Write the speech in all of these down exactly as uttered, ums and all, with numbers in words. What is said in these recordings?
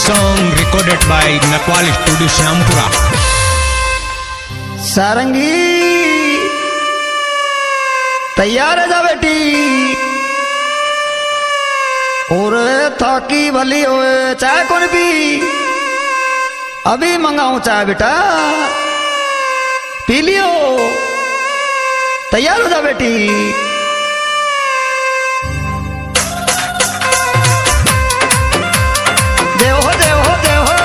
song recorded by Nakwal Studio Syampura. सारंगी तैयार है जा बेटी और थाकी भली होए चाय कौन पी अभी मंगाऊं चाय बेटा पी लियो तैयार हो जा बेटी देव हो देव हो देव हो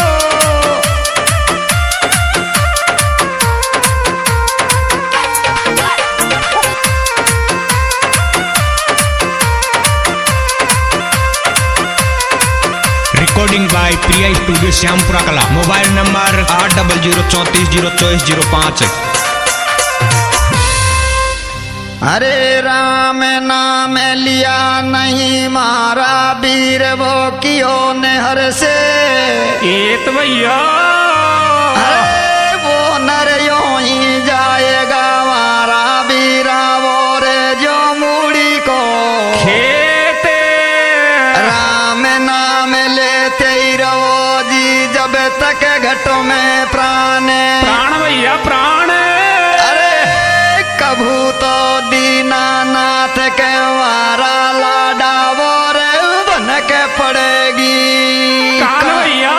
Recording by Priya Studio Syampura Kala. Mobile number आठ डबल जीरो चौंतीस जीरो चौबीस जीरो पाँच. अरे राम नाम लिया नहीं मारा वीर वो कियो ने हर से एत भैया अरे वो नर यो ही जाएगा मारा वीरा वो रे जो मूड़ी को खेते राम नाम लेते ही रहो जी जब तक घटों में प्राण प्राण भैया प्राण अरे कभू तो दीनानाथ के मारा लाडा वो रे बन के पड़ेगी कान भैया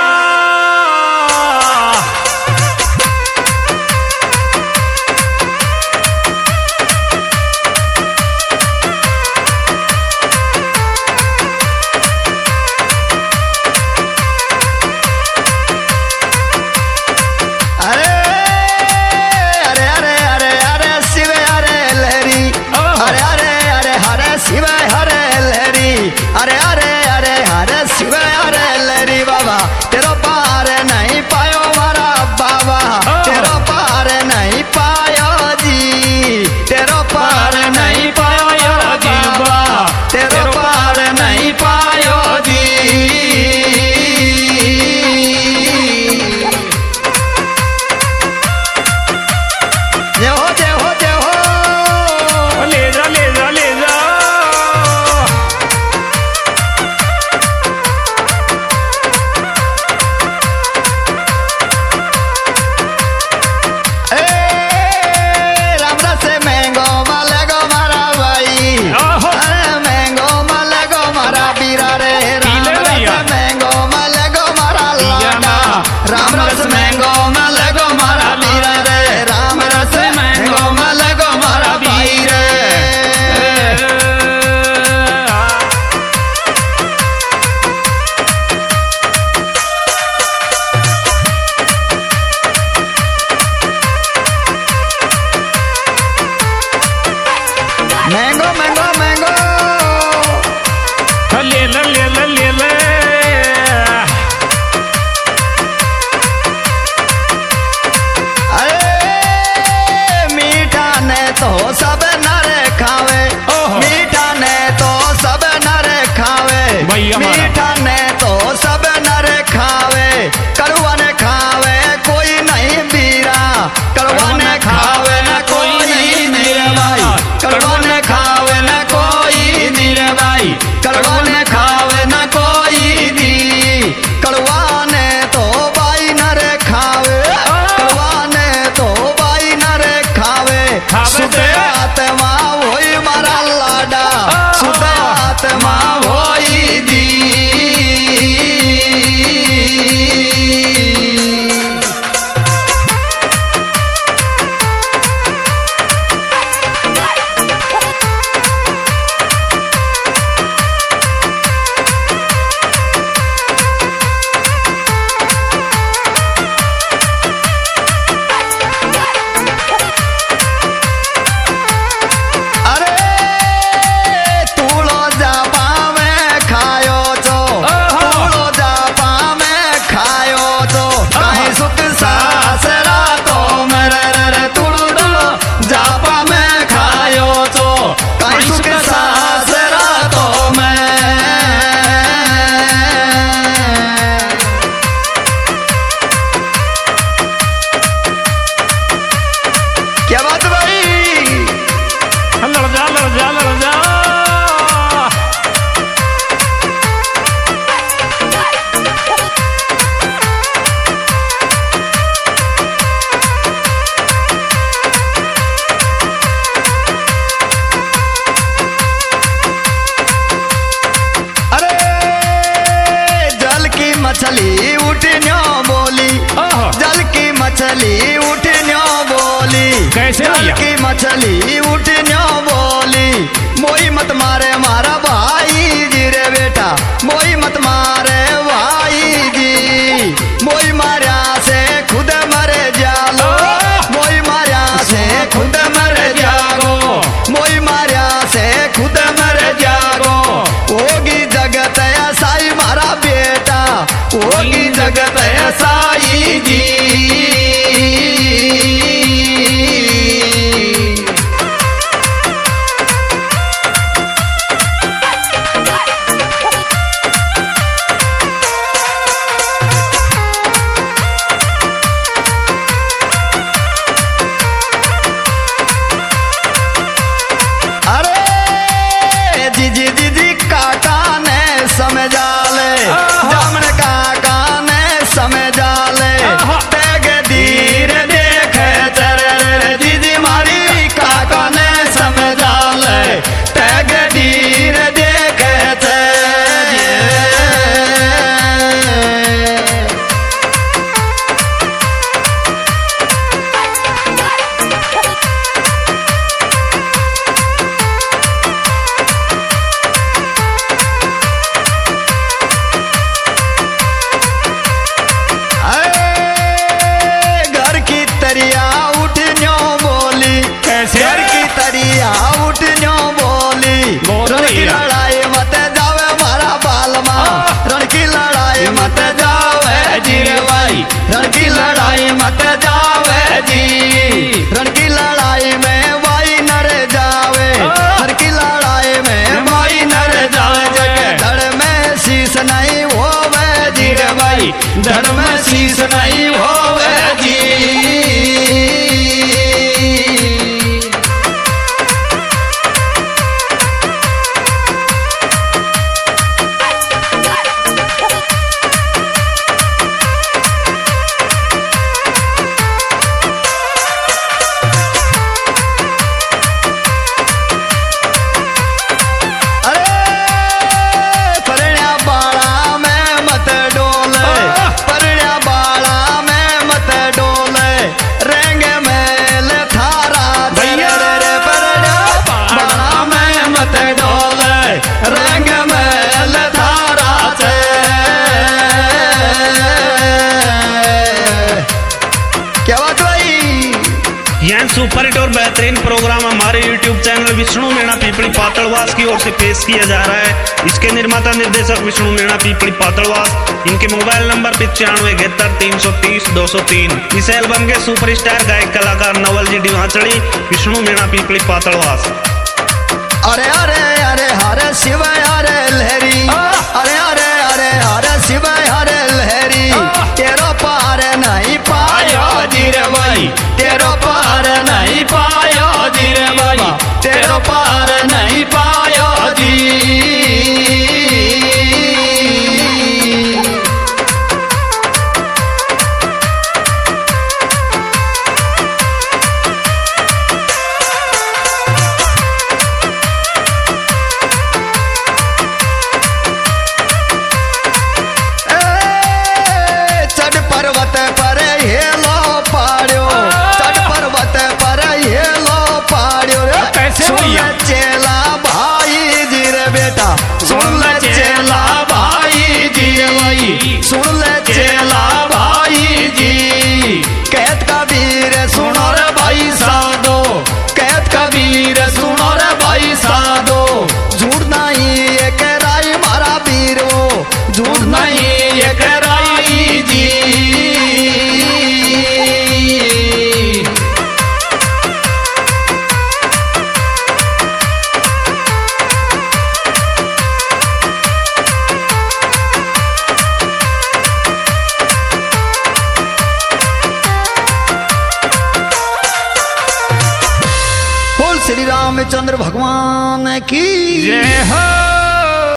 अरे अरे अरे अरे अरे शिव अरे लहरी अरे अरे अरे हरे शिव हरे लहरी अरे अरे अरे हरे शिव हरे लहरी बाबा तेरो पार नहीं पायो मारा बाबा तेरो पार नहीं पायो जी तेरो पार नहीं पायो बाबा तेरो पार नहीं पायो जी जय हो जय हो जय हो ले जा ले जा ले जा मछली उठन्यो बोली मोई मत मारे मारा भाई जी रे बेटा मोई मत मारे भाई जी मोई मारा से खुद मर जालो मोई मारा से खुद मर जागो मोई मारा से खुद मर जागो होगी जगत ऐसाई मारा बेटा होगी जगत ऐसाई जी जी जी जी काका ने समझा ले जामन काका ने समझा ले तेग धीर देखे चर जी जी मारी काका ने समझा ले तेग धीर देखे तरिया उठन्यो बोली कैसे? घर की तरिया उठन्यो बोली रण की लड़ाई मत जावे मारा बालमा रण की लड़ाई मत जावे जी रे भाई रण की लड़ाई मत जावे जी रण की लड़ाई में भाई नर जावे रण की लड़ाई में भाई नर जावे जगे धड़ में शीश नहीं होवे जी रे भाई धड़ में शीश नहीं होवे जी सुपर हिट और बेहतरीन प्रोग्राम हमारे यूट्यूब चैनल विष्णु मीणा पीपली पातड़वास की ओर से पेश किया जा रहा है। इसके निर्माता निर्देशक विष्णु मीणा पीपली पातड़वास। इनके मोबाइल नंबर पिचानवे इकहत्तर तीन सौ तीस दो सौ तीन। इस एल्बम के सुपरस्टार गायक कलाकार नवल जी डिवाचड़ी विष्णु मीणा पीपली पातड़वास। अरे अरे अरे हरे शिव हरे लहरी अरे अरे अरे हरे शिव हरे लहरी तेरो पार नहीं पायो धीरे भाई तेरो पार नहीं पायो धीरे भाई तेरो पार नहीं पायो जी पर्वत पर हेलो पाड़ो चढ़ पर्वत पर हेलो पाड़ो सुन ले चेला भाई जी रे बेटा सुन ले चेला भाई जी भाई सुन ले चेला भाई जी कहत कबीर सुनो रे भाई साधो कहत कबीर सुनो रे भाई साधो झूठ नहीं ये कराई मारा पीरो झूठ नहीं ये कराई जी श्री रामचंद्र भगवान की जय हो।